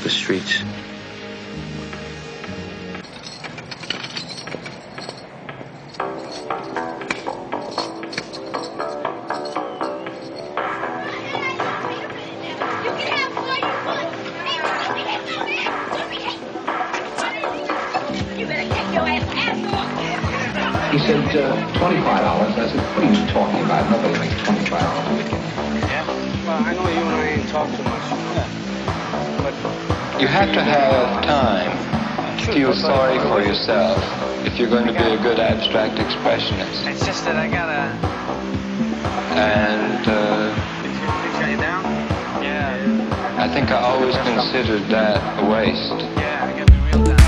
the streets. He said, $25. I said, what are you talking about? Nobody makes $25 a weekend. Yeah? Well, I know you and I ain't talk too much. Yeah. But you have to have time to feel sorry for yourself if you're going to be a good abstract expressionist. It's just that I gotta... And, They shut you down? Yeah. I think I always considered that a waste. Yeah, I gotta be real down.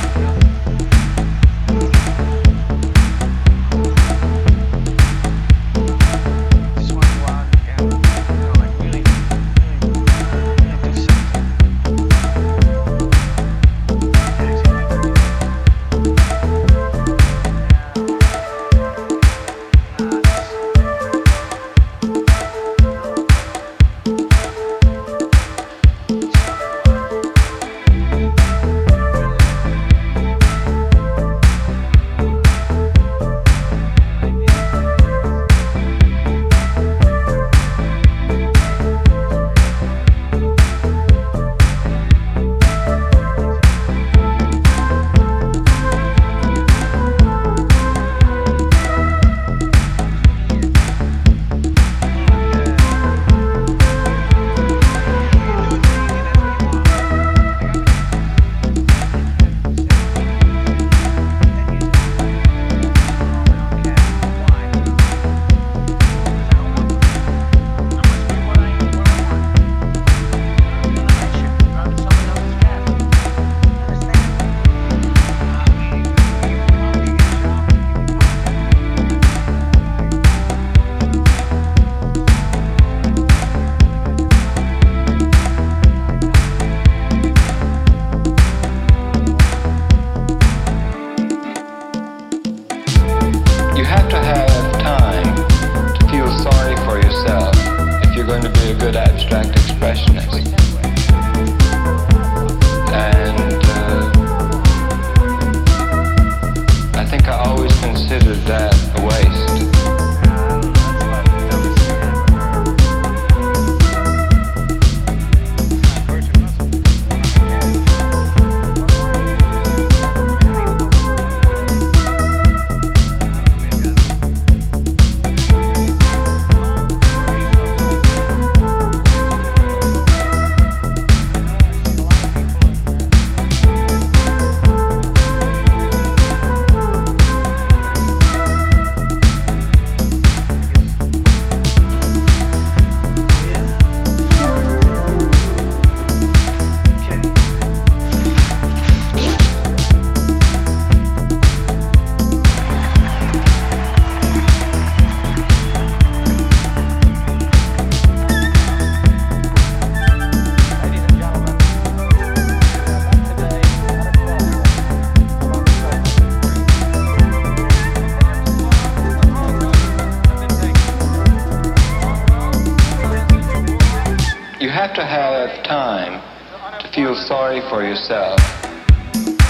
You have to have time to feel sorry for yourself